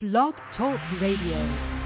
Blog Talk Radio.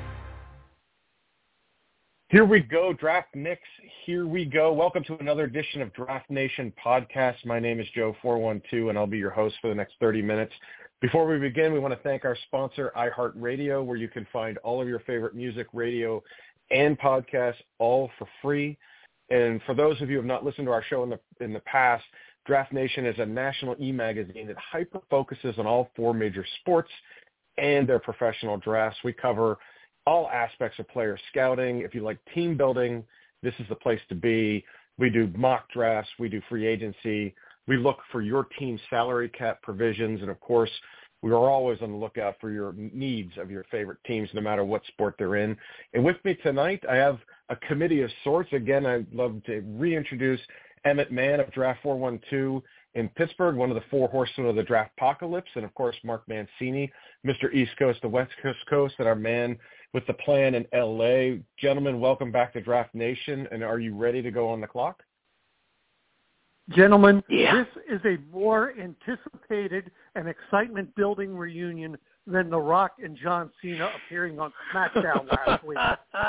Here we go, Draft Nicks. Here we go. Welcome to another edition of Draft Nation Podcast. My name is Joe 412, and I'll be your host for the next 30 minutes. Before we begin, we want to thank our sponsor, iHeartRadio, where you can find all of your favorite music, radio, and podcasts all for free. And for those of you who have not listened to our show in the past, Draft Nation is a national e-magazine that hyper-focuses on all four major sports and their professional drafts. We cover all aspects of player scouting. If you like team building, this is the place to be. We do mock drafts. We do free agency. We look for your team's salary cap provisions. And, of course, we are always on the lookout for your needs of your favorite teams, no matter what sport they're in. And with me tonight, I have a committee of sorts. Again, I'd love to reintroduce Emmett Mann of Draft 412 in Pittsburgh, one of the four horsemen of the draft apocalypse, and, of course, Mark Mancini, Mr. East Coast to West Coast, and our man with the plan in L.A. Gentlemen, welcome back to Draft Nation, and are you ready to go on the clock? Gentlemen, This is a more anticipated and excitement-building reunion than The Rock and John Cena appearing on SmackDown last week.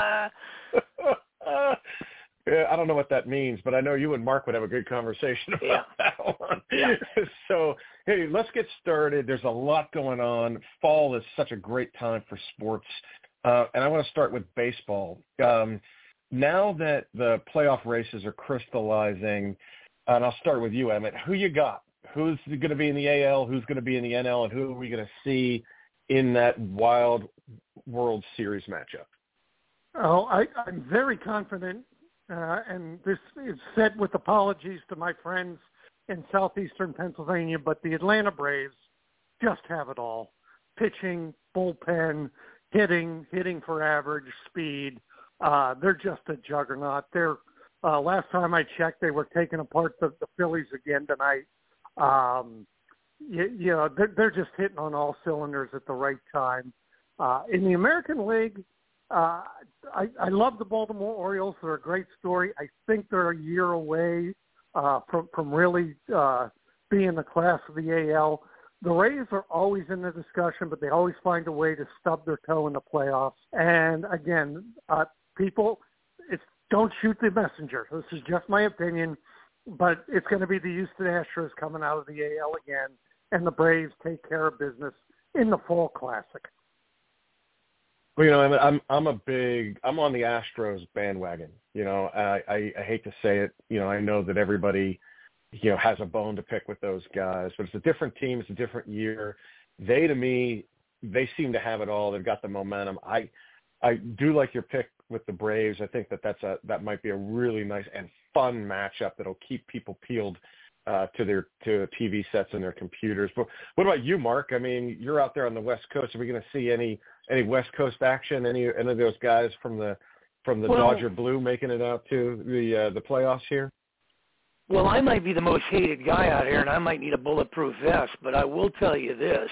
Yeah, I don't know what that means, but I know you and Mark would have a good conversation about that one. Yeah. So, hey, let's get started. There's a lot going on. Fall is such a great time for sports, and I want to start with baseball. Now that the playoff races are crystallizing, and I'll start with you, Emmett, who you got? Who's going to be in the AL? Who's going to be in the NL? And who are we going to see in that wild World Series matchup? Oh, I'm very confident. And this is said with apologies to my friends in southeastern Pennsylvania, but the Atlanta Braves just have it all. Pitching, bullpen, hitting for average, speed. They're just a juggernaut. They're last time I checked, they were taking apart the Phillies again tonight. They're just hitting on all cylinders at the right time. In the American League, I love the Baltimore Orioles. They're a great story. I think they're a year away from really being the class of the AL. The Rays are always in the discussion, but they always find a way to stub their toe in the playoffs. And, again, people, don't shoot the messenger. This is just my opinion, but it's going to be the Houston Astros coming out of the AL again, and the Braves take care of business in the Fall Classic. Well, I'm on the Astros bandwagon. I hate to say it. I know that everybody, has a bone to pick with those guys, but it's a different team. It's a different year. To me, they seem to have it all. They've got the momentum. I do like your pick with the Braves. I think that might be a really nice and fun matchup that'll keep people peeled to TV sets and their computers. But what about you, Mark? I mean, you're out there on the West Coast. Are we going to see any West Coast action? Any of those guys from the Dodger Blue making it out to the playoffs here? Well, I might be the most hated guy out here, and I might need a bulletproof vest. But I will tell you this: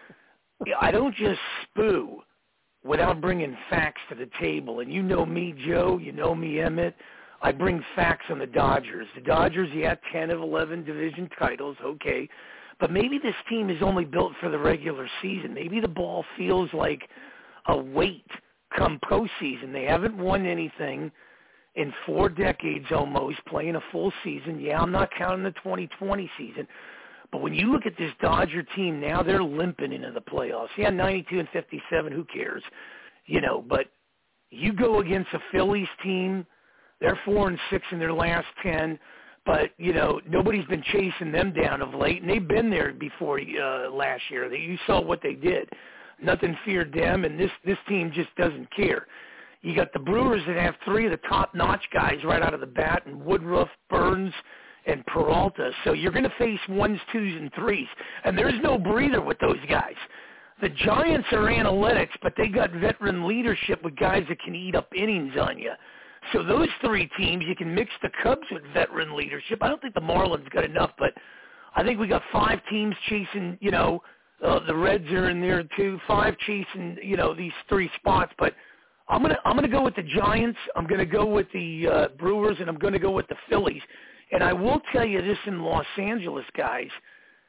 I don't just spoo without bringing facts to the table. And you know me, Joe. You know me, Emmett. I bring facts on the Dodgers. The Dodgers, 10 of 11 division titles, okay. But maybe this team is only built for the regular season. Maybe the ball feels like a weight come postseason. They haven't won anything in 4 decades almost, playing a full season. Yeah, I'm not counting the 2020 season. But when you look at this Dodger team now, they're limping into the playoffs. 92-57, who cares? But you go against a Phillies team, they're 4-6 in their last 10, but, nobody's been chasing them down of late, and they've been there before last year. You saw what they did. Nothing feared them, and this team just doesn't care. You got the Brewers that have 3 of the top-notch guys right out of the bat, and Woodruff, Burns, and Peralta. So you're going to face 1s, 2s, and 3s, and there's no breather with those guys. The Giants are analytics, but they got veteran leadership with guys that can eat up innings on you. So those 3 teams, you can mix the Cubs with veteran leadership. I don't think the Marlins got enough, but I think we got 5 teams chasing, the Reds are in there too, 5 chasing, these 3 spots. But I'm gonna go with the Giants. I'm gonna go with the Brewers, and I'm gonna go with the Phillies. And I will tell you this in Los Angeles, guys.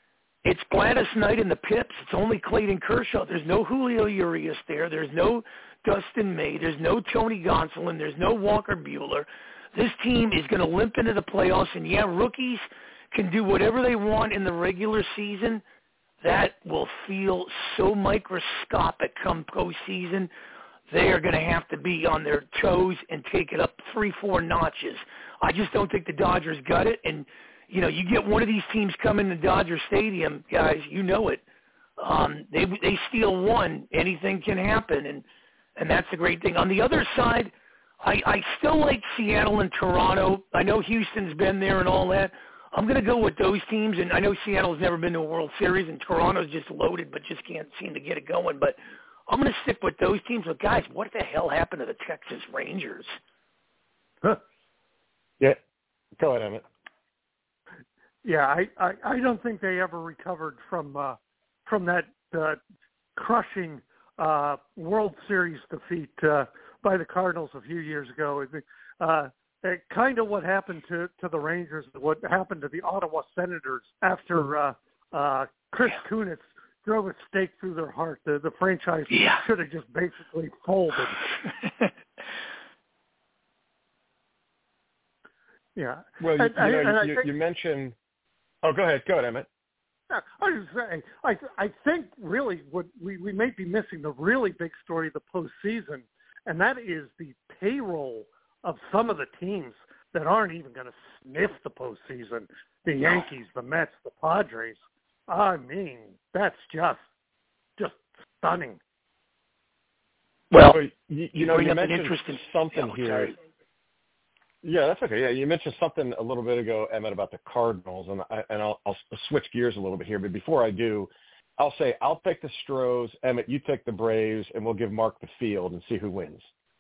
It's Gladys Knight and the Pips. It's only Clayton Kershaw. There's no Julio Urias there. There's no Dustin May. There's no Tony Gonsolin. There's no Walker Buehler. This team is going to limp into the playoffs, and yeah, rookies can do whatever they want in the regular season. That will feel so microscopic come postseason. They are going to have to be on their toes and take it up 3-4 notches. I just don't think the Dodgers got it. And, you know, you get one of these teams coming to Dodger Stadium, guys, you know it. They steal one, anything can happen, and that's the great thing. On the other side, I still like Seattle and Toronto. I know Houston's been there and all that. I'm going to go with those teams, and I know Seattle's never been to a World Series, and Toronto's just loaded but just can't seem to get it going. But I'm going to stick with those teams. But, guys, what the hell happened to the Texas Rangers? Huh. Yeah. Go ahead, Emmett. Yeah, I don't think they ever recovered from that crushing World Series defeat by the Cardinals a few years ago. Kind of what happened to the Rangers, what happened to the Ottawa Senators after Chris Kunitz drove a stake through their heart. The franchise should have just basically folded. Yeah. Well, you mentioned. Oh, go ahead, Emmett. I was saying, I think really what we may be missing the really big story of the postseason, and that is the payroll of some of the teams that aren't even going to sniff the postseason. The Yankees, the Mets, the Padres. I mean, that's just stunning. Well, you mentioned something here. Sorry. Yeah, that's okay. Yeah, you mentioned something a little bit ago, Emmett, about the Cardinals, and I'll switch gears a little bit here. But before I do, I'll say I'll take the Stros, Emmett, you take the Braves, and we'll give Mark the field and see who wins.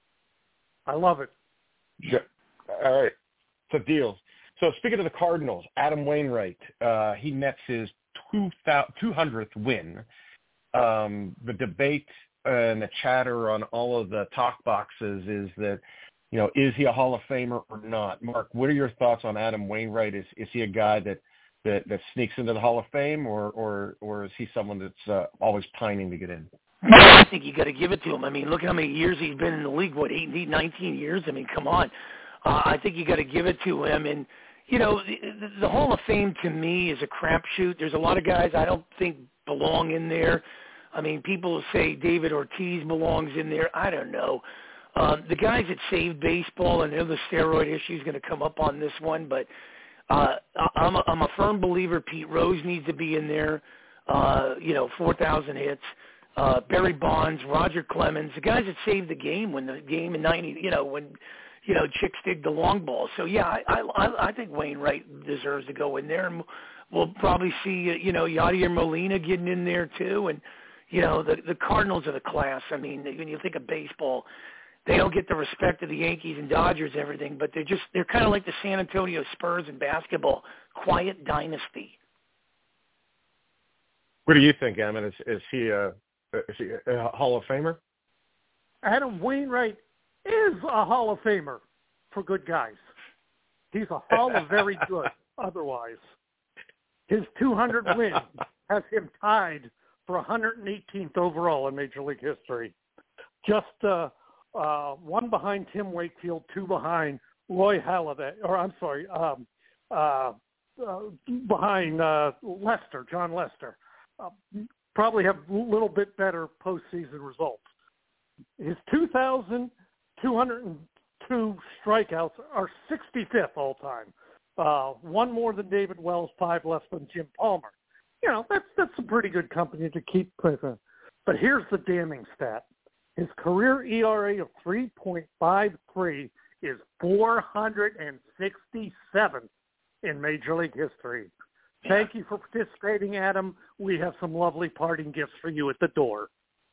I love it. Yeah. All right. So deals. So speaking of the Cardinals, Adam Wainwright, he nets his 200th win. The debate and the chatter on all of the talk boxes is that, you know, is he a Hall of Famer or not? Mark, what are your thoughts on Adam Wainwright? Is he a guy that sneaks into the Hall of Fame, or is he someone that's always pining to get in? I think you got to give it to him. I mean, look how many years he's been in the league. 19 years? I mean, come on. I think you got to give it to him. And, you know, the Hall of Fame to me is a crapshoot. There's a lot of guys I don't think belong in there. I mean, people say David Ortiz belongs in there. I don't know. The guys that saved baseball, and I know the steroid issue is going to come up on this one, but I'm a firm believer Pete Rose needs to be in there. 4,000 hits. Barry Bonds, Roger Clemens, the guys that saved the game when the game in 90, when chicks dig the long ball. So, yeah, I think Wainwright deserves to go in there. And we'll probably see, Yadier Molina getting in there too. And, the Cardinals are the class. I mean, when you think of baseball, they don't get the respect of the Yankees and Dodgers and everything, but they're kind of like the San Antonio Spurs in basketball, quiet dynasty. What do you think, Emmett? Is he a Hall of Famer? Adam Wainwright is a Hall of Famer for good guys. He's a Hall of very good otherwise. His 200 win has him tied for 118th overall in Major League history. Just one behind Tim Wakefield, two behind Roy Halladay, behind Lester, John Lester. Probably have a little bit better postseason results. His 2,202 strikeouts are 65th all time. One more than David Wells, 5 less than Jim Palmer. That's a pretty good company to keep with. But here's the damning stat. His career ERA of 3.53 is 467th in Major League history. Thank you for participating, Adam. We have some lovely parting gifts for you at the door.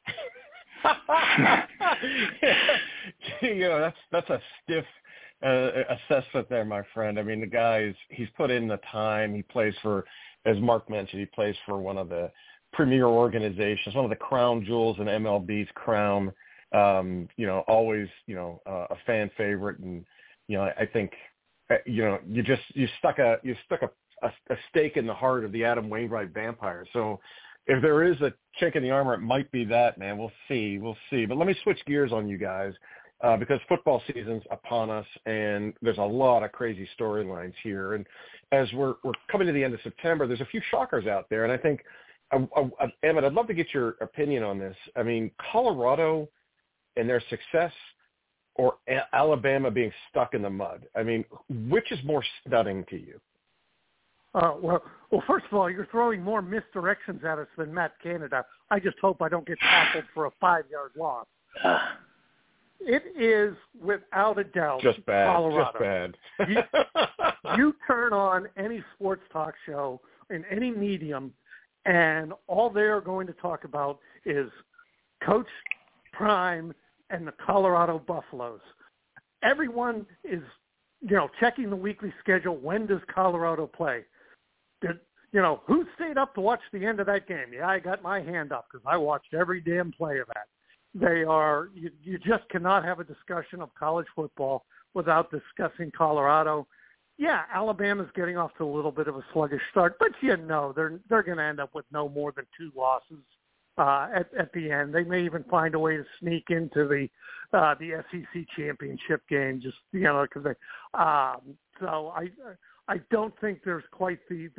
That's a stiff assessment there, my friend. I mean, the guy he's put in the time. He plays for, as Mark mentioned, he plays for one of the premier organizations, one of the crown jewels in MLB's crown. Always, a fan favorite, and I think, you stuck a a stake in the heart of the Adam Wainwright Vampire. So if there is a chink in the armor, it might be that, man. We'll see. But let me switch gears on you guys because football season's upon us, and there's a lot of crazy storylines here. And as we're coming to the end of September, there's a few shockers out there, and I think, Emmett, I'd love to get your opinion on this. I mean, Colorado and their success or Alabama being stuck in the mud? I mean, which is more stunning to you? Well, first of all, you're throwing more misdirections at us than Matt Canada. I just hope I don't get tackled for a 5-yard loss. It is, without a doubt, just bad. Colorado. Just bad. you turn on any sports talk show in any medium, and all they're going to talk about is Coach Prime and the Colorado Buffaloes. Everyone is, checking the weekly schedule. When does Colorado play? Who stayed up to watch the end of that game? Yeah, I got my hand up because I watched every damn play of that. They are, you just cannot have a discussion of college football without discussing Colorado. Yeah, Alabama's getting off to a little bit of a sluggish start, but they're going to end up with no more than 2 losses at the end. They may even find a way to sneak into the SEC championship game, just because they. So I don't think there's quite the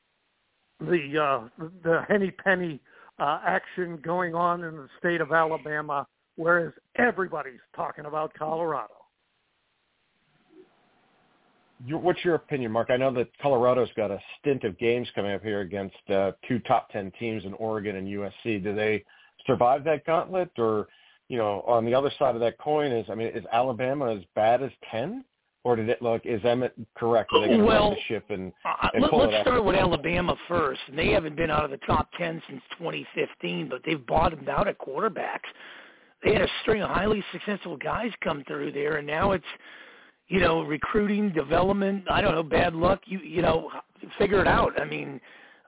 henny penny action going on in the state of Alabama, whereas everybody's talking about Colorado. What's your opinion, Mark? I know that Colorado's got a stint of games coming up here against 2 top 10 teams in Oregon and USC. Do they survive that gauntlet? Or, on the other side of that coin is Alabama as bad as 10? Or is Emmett correct? Are they going to run the ship and pull it up? Let's start with Alabama first. And they haven't been out of the top 10 since 2015, but they've bottomed out at quarterbacks. They had a string of highly successful guys come through there, and now it's, recruiting, development, I don't know, bad luck, figure it out. I mean,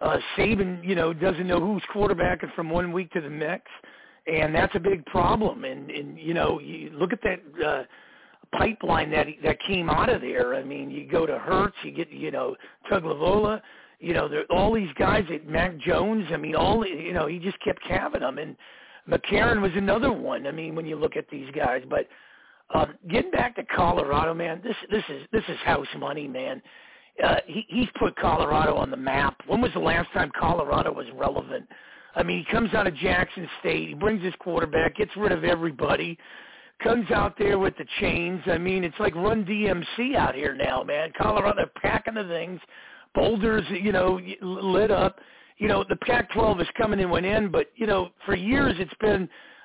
Saban, doesn't know who's quarterbacking from one week to the next, and that's a big problem. And you look at that pipeline that came out of there. I mean, you go to Hurts, you get, Tagovailoa, all these guys at Mac Jones. I mean, he just kept having them. And McCarron was another one. I mean, when you look at these guys, but getting back to Colorado, man, this is house money, man. He's put Colorado on the map. When was the last time Colorado was relevant? I mean, he comes out of Jackson State, he brings his quarterback, gets rid of everybody, comes out there with the chains. I mean, it's like Run DMC out here now, man. Colorado, they're packing the things. Boulders, lit up. The Pac-12 is coming and went in, but, for years it's been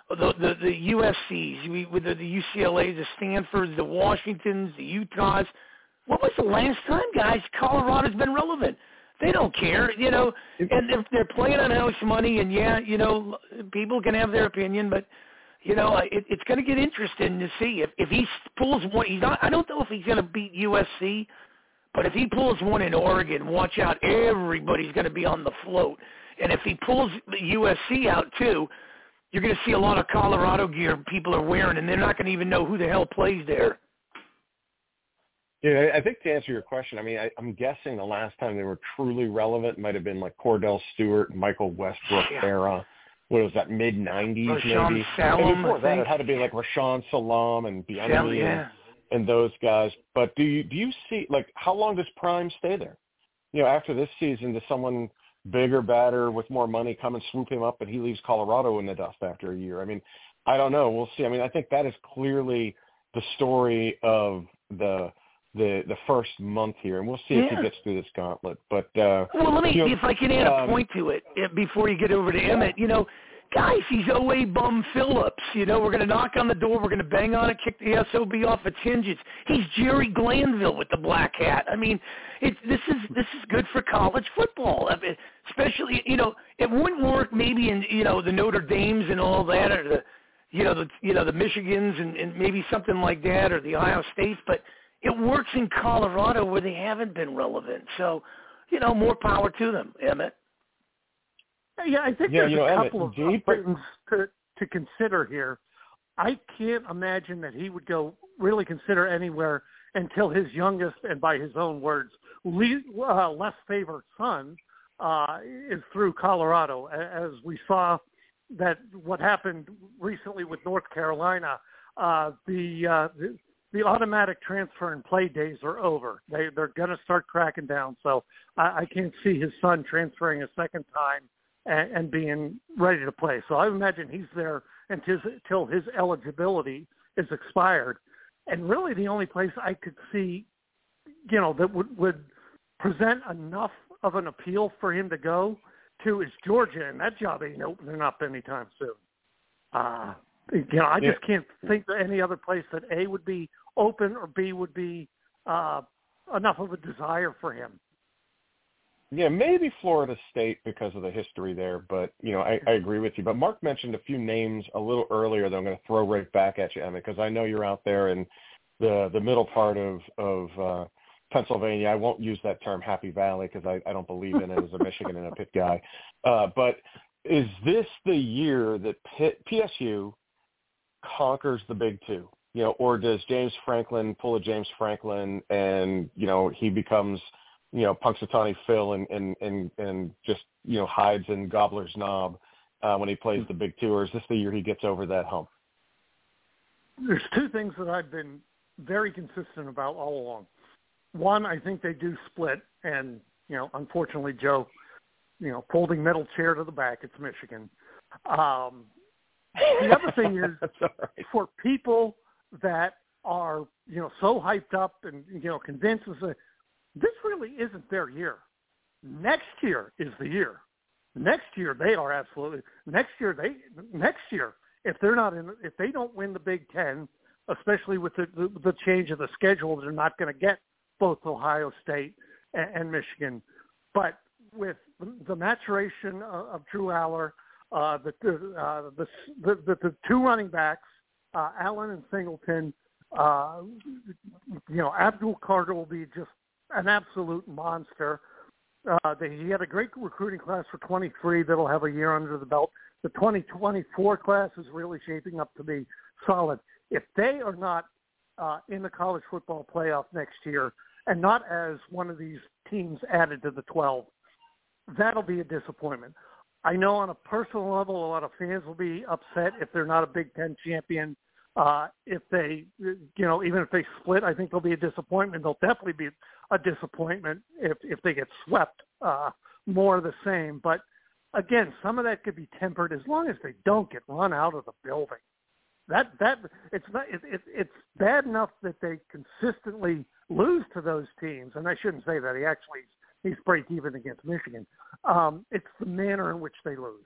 the USCs, with the UCLAs, the Stanfords, the Washingtons, the Utahs. When was the last time, guys, Colorado's been relevant? They don't care, and if they're playing on house money, and people can have their opinion, but it's going to get interesting to see if he pulls one. I don't know if he's going to beat USC, but if he pulls one in Oregon, watch out, everybody's going to be on the float. And if he pulls USC out too, you're going to see a lot of Colorado gear people are wearing, and they're not going to even know who the hell plays there. Yeah, I think to answer your question, I'm guessing the last time they were truly relevant might have been like Cordell Stewart, Michael Westbrook era. What was that, mid-'90s maybe? Salam, and before that, it had to be like Rashawn Salam and Bieniemy and those guys. But do you see, how long does Prime stay there? After this season, does someone bigger, badder, with more money come and swoop him up, and he leaves Colorado in the dust after a year? I don't know. We'll see. I think that is clearly the story of the first month here, and we'll see if he gets through this gauntlet. But let me, if I can add a point to it before you get over to Emmett. Guys, he's O.A. Bum Phillips. We're going to knock on the door. We're going to bang on it, kick the SOB off its hinges. He's Jerry Glanville with the black hat. This is good for college football. Especially, it wouldn't work maybe in, the Notre Dames and all that, or the Michigans and maybe something like that, or the Ohio States, but it works in Colorado where they haven't been relevant. So, more power to them, Emmett. Yeah, I think there's a couple of things to consider here. I can't imagine that he would really consider anywhere until his youngest, and by his own words, less favored son is through Colorado, as we saw that what happened recently with North Carolina. The automatic transfer and play days are over. They're going to start cracking down. So I can't see his son transferring a second time and being ready to play. So I imagine he's there until his eligibility is expired. And really the only place I could see, that would present enough of an appeal for him to go to is Georgia, and that job ain't opening up anytime soon. I just can't think of any other place that A, would be open, or B, would be enough of a desire for him. Yeah, maybe Florida State because of the history there, but, I agree with you. But Mark mentioned a few names a little earlier that I'm going to throw right back at you, Emmett, because I know you're out there in the middle part of Pennsylvania. I won't use that term Happy Valley because I don't believe in it as a Michigan and a Pitt guy. But is this the year that PSU conquers the Big Two? Or does James Franklin pull a James Franklin and, he becomes, Punxsutawney Phil and just, hides in Gobbler's Knob when he plays the Big Two? Or is this the year he gets over that hump? There's two things that I've been very consistent about all along. One, I think they do split, and, unfortunately, Joe, folding metal chair to the back, it's Michigan. The other thing is for people that are, so hyped up and, convinced that this really isn't their year. Next year is the year. Next year they are absolutely. Next year, if they don't win the Big Ten, especially with the change of the schedule, they're not going to get both Ohio State and Michigan. But with the maturation of Drew Aller, the two running backs, Allen and Singleton, Abdul Carter will be just an absolute monster. He had a great recruiting class for 23 that'll have a year under the belt. The 2024 class is really shaping up to be solid. If they are not in the college football playoff next year and not as one of these teams added to the 12, that'll be a disappointment. I know on a personal level, a lot of fans will be upset if they're not a Big Ten champion. If they, even if they split, I think there'll be a disappointment. There'll definitely be a disappointment if they get swept, more of the same. But again, some of that could be tempered as long as they don't get run out of the building. It's bad enough that they consistently lose to those teams, and I shouldn't say that. He's break even against Michigan. It's the manner in which they lose.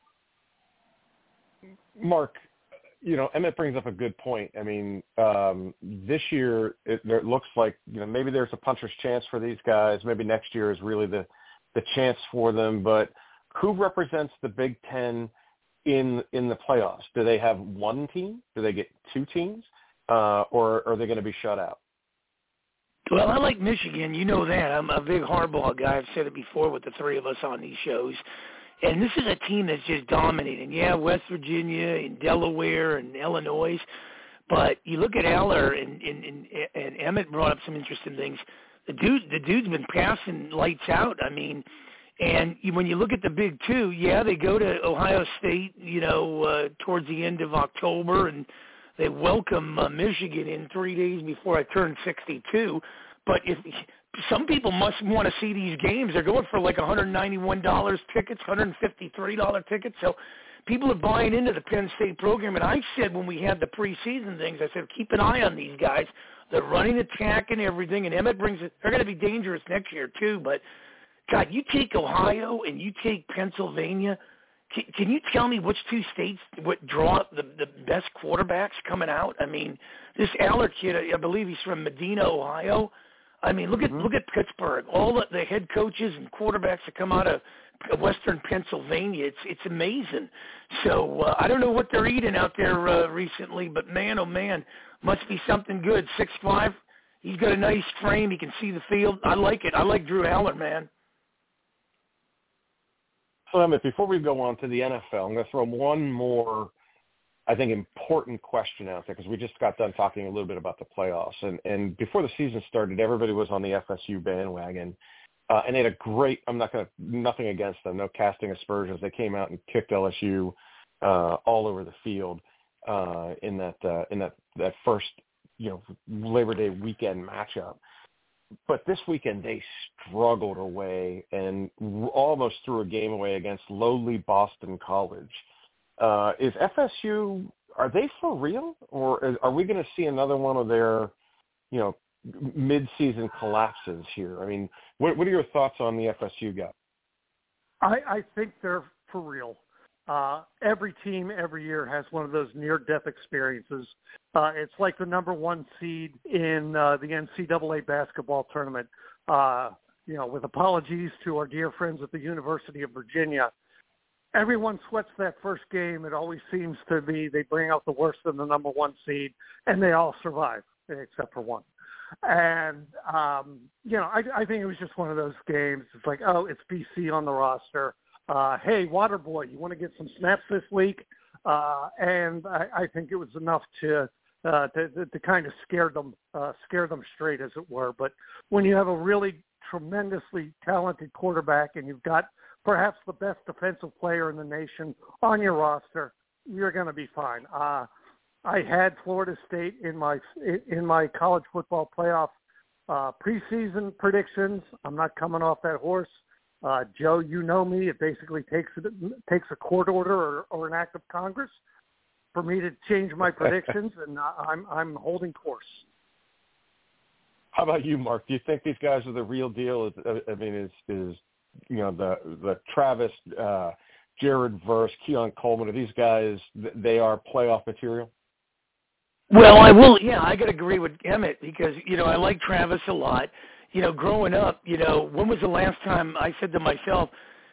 Mark, Emmett brings up a good point. I mean, this year it looks like maybe there's a puncher's chance for these guys. Maybe next year is really the chance for them. But who represents the Big Ten in the playoffs? Do they have one team? Do they get two teams? Or are they going to be shut out? Well, I like Michigan. You know that. I'm a big Harbaugh guy. I've said it before with the three of us on these shows. And this is a team that's just dominating. Yeah, West Virginia and Delaware and Illinois. But you look at Aller, and Emmett brought up some interesting things. The dude's been passing lights out. I mean, and when you look at the Big Two, yeah, they go to Ohio State, towards the end of October, and they welcome Michigan in 3 days before I turn 62. But if some people must want to see these games, they're going for like $191 tickets, $153 tickets. So people are buying into the Penn State program. And I said when we had the preseason things, I said, keep an eye on these guys. They're running attack and everything. And Emmett brings it. They're going to be dangerous next year too. But, God, you take Ohio and you take Pennsylvania. Can you tell me which two states would draw the best quarterbacks coming out? I mean, this Aller kid, I believe he's from Medina, Ohio. I mean, look at Pittsburgh. All the head coaches and quarterbacks that come out of Western Pennsylvania. It's amazing. So I don't know what they're eating out there recently, but man, oh man, must be something good. 6'5", he's got a nice frame. He can see the field. I like it. I like Drew Aller, man. So, Emmett, before we go on to the NFL, I'm going to throw one more I think, important question out there, because we just got done talking a little bit about the playoffs. And before the season started, everybody was on the FSU bandwagon. And they had a great, nothing against them, no casting aspersions. They came out and kicked LSU all over the field in that first, Labor Day weekend matchup. But this weekend they struggled away and almost threw a game away against lowly Boston College. Is FSU, are they for real, or are we going to see another one of their, mid-season collapses here? I mean, what are your thoughts on the FSU guy? I think they're for real. Every team every year has one of those near-death experiences. It's like the number one seed in the NCAA basketball tournament. With apologies to our dear friends at the University of Virginia, everyone sweats that first game. It always seems to be they bring out the worst in the number one seed, and they all survive except for one. And, I think it was just one of those games. It's like, oh, it's BC on the roster. Hey, Waterboy, you want to get some snaps this week? And I think it was enough to kind of scare them straight, as it were. But when you have a really tremendously talented quarterback and you've got perhaps the best defensive player in the nation on your roster, you're going to be fine. I had Florida State in my college football playoff preseason predictions. I'm not coming off that horse. Joe, you know me. It basically takes a court order or an act of Congress for me to change my predictions, and I'm holding course. How about you, Mark? Do you think these guys are the real deal? Is the Travis, Jared Verse, Keon Coleman, are these guys, they are playoff material? Well, I got to agree with Emmett because, I like Travis a lot. Growing up, when was the last time I said to myself,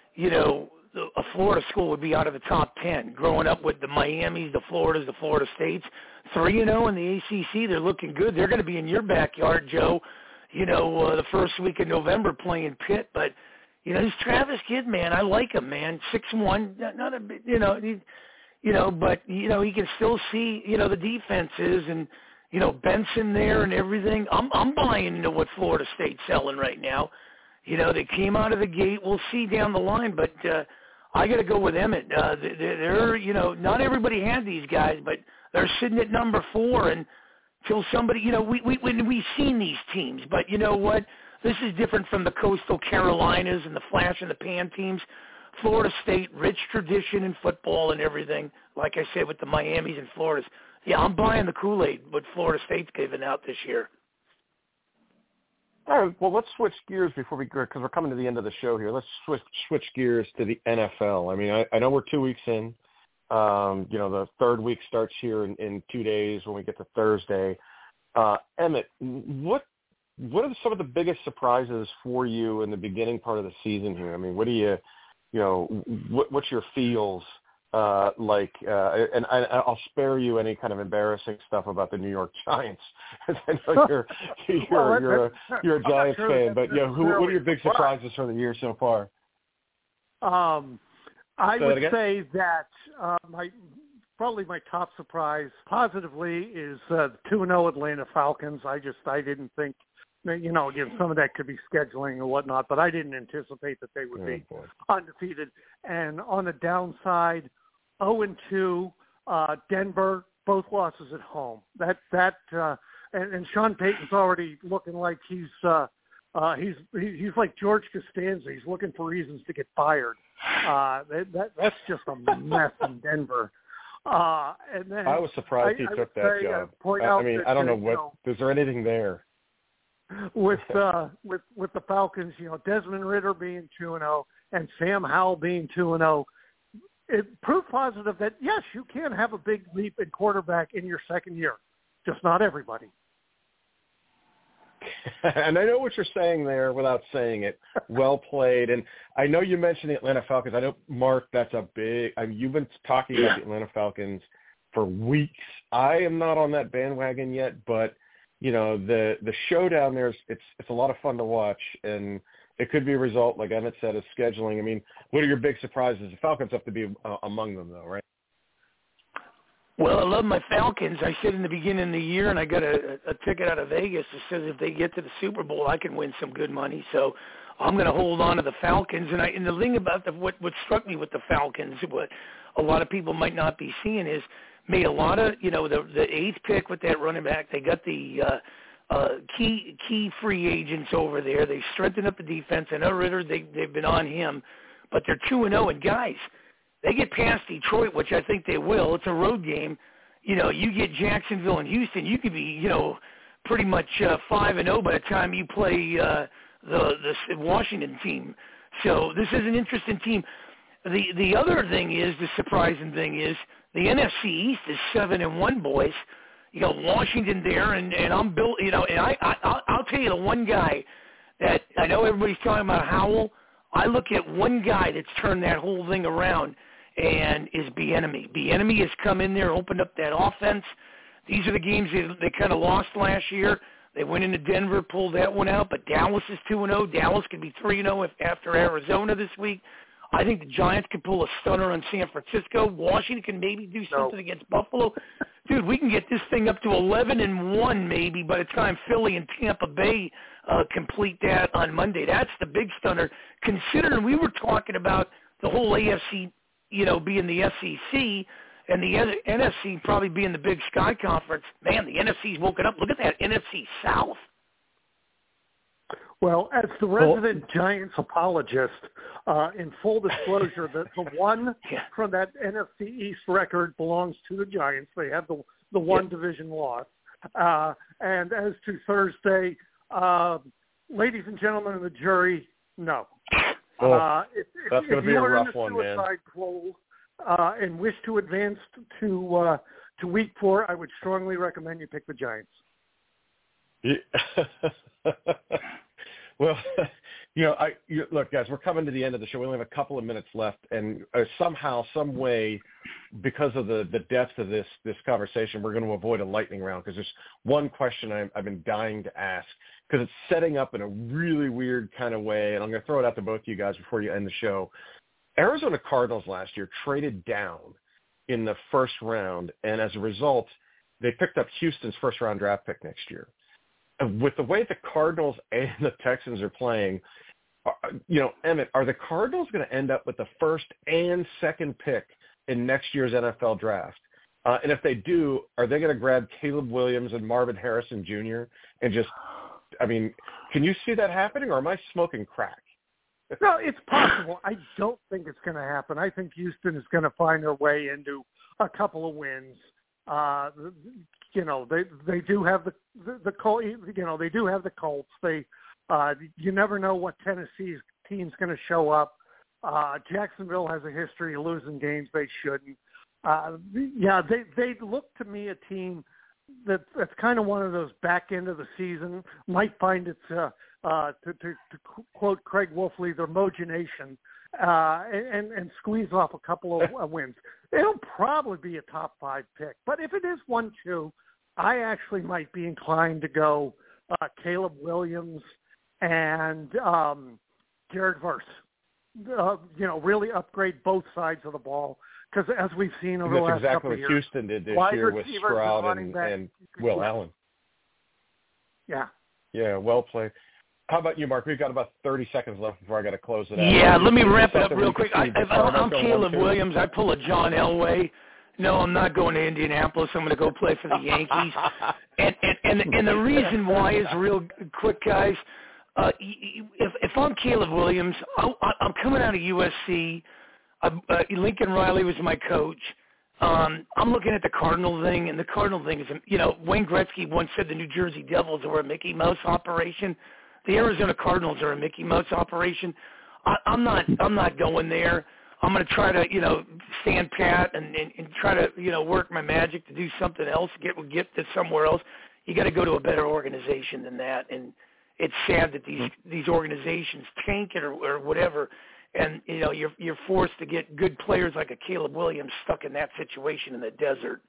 a Florida school would be out of the top 10? Growing up with the Miamis, the Floridas, the Florida States, 3-0 in the ACC, they're looking good. They're going to be in your backyard, Joe, the first week of November playing Pitt. But, this Travis kid, man, I like him, man. 6'1", not a bit, but, he can still see, the defenses and, Benson there and everything. I'm buying into what Florida State's selling right now. They came out of the gate. We'll see down the line, but I got to go with Emmett. They're, not everybody had these guys, but they're sitting at number 4 until somebody, we've seen these teams, but you know what? This is different from the Coastal Carolinas and the Flash and the Pan teams. Florida State, rich tradition in football and everything. Like I said, with the Miamis and Floridas. Yeah, I'm buying the Kool-Aid what Florida State's giving out this year. All right, well, let's switch gears before we go, because we're coming to the end of the show here. Let's switch gears to the NFL. I mean, I know we're 2 weeks in. The third week starts here in 2 days when we get to Thursday. Emmett, what are some of the biggest surprises for you in the beginning part of the season here? I mean, what do you, what's your feels? And I'll spare you any kind of embarrassing stuff about the New York Giants. I know you're a Giants fan, but what are your big surprises from the year so far? I would say that probably my top surprise positively is 2-0 Atlanta Falcons. I didn't think, again, some of that could be scheduling or whatnot, but I didn't anticipate that they would be undefeated. And on the downside, 0-2, Denver, both losses at home. And Sean Payton's already looking like he's like George Costanza. He's looking for reasons to get fired. That's just a mess in Denver. And then I was surprised he took that job. I don't know what. Is there anything there? With the Falcons, Desmond Ridder being 2-0 and Sam Howell being 2-0. It proved positive that, yes, you can have a big leap in quarterback in your second year, just not everybody. And I know what you're saying there without saying it. Well played. And I know you mentioned the Atlanta Falcons. I know, Mark, that's a big you've been talking about the Atlanta Falcons for weeks. I am not on that bandwagon yet, but, the showdown there, it's a lot of fun to watch. And it could be a result, like Emmett said, of scheduling. I mean, what are your big surprises? The Falcons have to be among them, though, right? Well, I love my Falcons. I said in the beginning of the year, and I got a ticket out of Vegas that says if they get to the Super Bowl, I can win some good money. So I'm going to hold on to the Falcons. And the thing about what struck me with the Falcons, what a lot of people might not be seeing is made a lot of, the eighth pick with that running back. They got the key free agents over there. They strengthened up the defense. I know Ritter, they've been on him, but they're 2-0. And guys, they get past Detroit, which I think they will. It's a road game. You get Jacksonville and Houston, you could be, pretty much 5-0 by the time you play the Washington team. So this is an interesting team. The other thing is, the surprising thing is, the NFC East is 7-1, boys. You got Washington there, and I'm built. And I'll tell you the one guy that I know everybody's talking about, Howell. I look at one guy that's turned that whole thing around, and is Bieniemy. Bieniemy has come in there, opened up that offense. These are the games they kind of lost last year. They went into Denver, pulled that one out, but Dallas is 2-0. Dallas could be 3-0 after Arizona this week. I think the Giants could pull a stunner on San Francisco. Washington can maybe do something against Buffalo. Dude, we can get this thing up to 11-1 maybe by the time Philly and Tampa Bay complete that on Monday. That's the big stunner. Considering we were talking about the whole AFC, being the SEC and the NFC probably being the Big Sky Conference. Man, the NFC's woken up. Look at that NFC South. Well, as the resident Giants apologist, in full disclosure, the one from that NFC East record belongs to the Giants. They have the one division loss. And as to Thursday, ladies and gentlemen of the jury, no. That's going to be a rough one, man. If you are in a suicide poll and wish to advance to Week 4, I would strongly recommend you pick the Giants. Yeah. Well, look, guys, we're coming to the end of the show. We only have a couple of minutes left, and somehow, some way, because of the depth of this conversation, we're going to avoid a lightning round because there's one question I've been dying to ask because it's setting up in a really weird kind of way, and I'm going to throw it out to both of you guys before you end the show. Arizona Cardinals last year traded down in the first round, and as a result, they picked up Houston's first-round draft pick next year. With the way the Cardinals and the Texans are playing, Emmett, are the Cardinals going to end up with the first and second pick in next year's NFL draft? And if they do, are they going to grab Caleb Williams and Marvin Harrison Jr. and can you see that happening, or am I smoking crack? No, it's possible. I don't think it's going to happen. I think Houston is going to find their way into a couple of wins. They do have the Colts. They do have the Colts. You never know what Tennessee's team's going to show up. Jacksonville has a history of losing games they shouldn't. They look to me a team that's kind of one of those back end of the season might find its to quote Craig Wolfley, their mogination. And squeeze off a couple of wins. It'll probably be a top 5 pick. But if it is 1-2, I actually might be inclined to go Caleb Williams and Jared Verse. Really upgrade both sides of the ball. Because as we've seen over the last couple of years. That's exactly what Houston did this year with Stroud and Will Allen. Yeah. Yeah, well played. How about you, Mark? We've got about 30 seconds left before I got to close it out. Yeah, let me wrap it up real quick. I'm Caleb Williams. I pull a John Elway. No, I'm not going to Indianapolis. I'm going to go play for the Yankees. and the reason why is real quick, guys. If I'm Caleb Williams, I'm coming out of USC. Lincoln Riley was my coach. I'm looking at the Cardinal thing, and the Cardinal thing is, Wayne Gretzky once said the New Jersey Devils were a Mickey Mouse operation. The Arizona Cardinals are a Mickey Mouse operation. I'm not going there. I'm going to try to, stand pat and try to, work my magic to do something else, get to somewhere else. You got to go to a better organization than that. And it's sad that these organizations tank it or whatever. And, you're forced to get good players like a Caleb Williams stuck in that situation in the desert.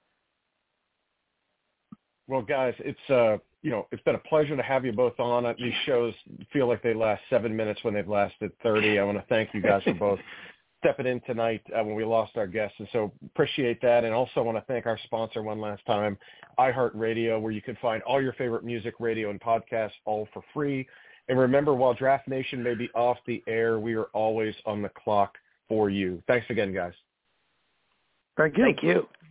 Well, guys, it's been a pleasure to have you both on. These shows feel like they last 7 minutes when they've lasted 30. I want to thank you guys for both stepping in tonight when we lost our guest. And so appreciate that. And also want to thank our sponsor one last time, iHeartRadio, where you can find all your favorite music, radio, and podcasts all for free. And remember, while Draft Nation may be off the air, we are always on the clock for you. Thanks again, guys. Thank you. Thank you.